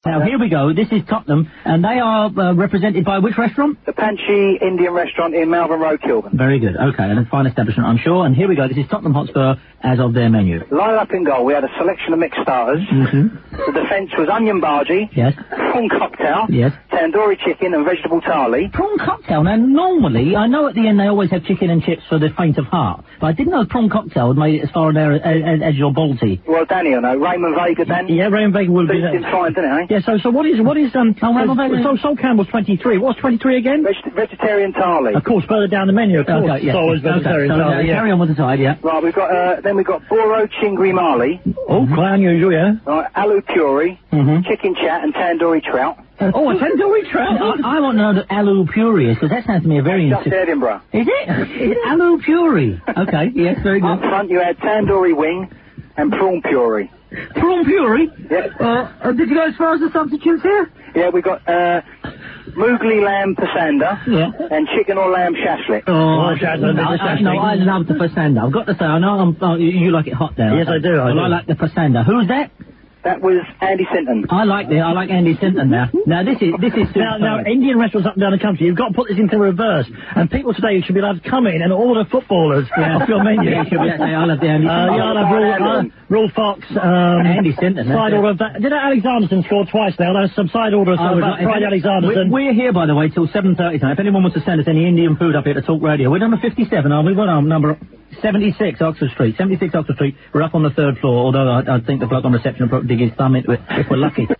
Now, here we go. This is Tottenham, and they are represented by which restaurant? The Panchi Indian restaurant in Malvern Road, Kilburn. Very good. Okay, and a fine establishment, I'm sure. And here we go. This is Tottenham Hotspur as of their menu. Line up in goal, we had a selection of mixed starters. The defence was onion bhaji. Yes. Prawn cocktail. Yes. Tandoori chicken and vegetable thali. Prawn cocktail. Now, normally, I know at the end they always have chicken and chips for the faint of heart, but I didn't know prawn cocktail had made it as far there as your Balti. Well, Danny, I know. Raymond Vega, Dan. Yeah, Raymond Vega will be there. Fine, didn't it, eh? Yeah, so what is Sol Campbell's 23. What's 23 again? Vegetarian thali. Of course, further down the menu, of course. Okay, yeah. Always vegetarian thali. Carry on with the side, yeah. Right, we've got, then we've got Boro Chingri Mali. Oh, quite unusual, yeah. Right, aloo puri, chicken chat and tandoori trout. Oh, a tandoori trout? I want to know what aloo puri is, because that sounds to me a very interesting. Just Edinburgh. Is it? It's aloo puri. Okay, yes, very good. Up front you had tandoori wing and prawn puri. Prawn puri? Yeah. Did you go as far as the substitutes here? Yeah, we got, Moogly lamb pasanda and chicken or lamb shashlik. Oh, no, I love the pasanda. I've got to say, I know you like it hot there. Yes, I do. I like the pasanda. Who's that? That was Andy Sinton. I like Andy Sinton now. Now this is now Indian restaurants up and down the country. You've got to put this into reverse. And people today should be allowed to come in and order footballers off your menu. Yeah, should be able to say, I love the Andy Sinton. I'll have Rule Fox. Andy Sinton. Side order of that. Did Alexanderson score twice now? There's some side order of Friday Alexanderson. We're here, by the way, till 7:30 tonight. If anyone wants to send us any Indian food up here to Talk Radio, we're number 57, aren't we? What are number 76 Oxford Street. 76 Oxford Street. We're up on the third floor, although I think the bloke on reception will probably dig his thumb into it if we're lucky.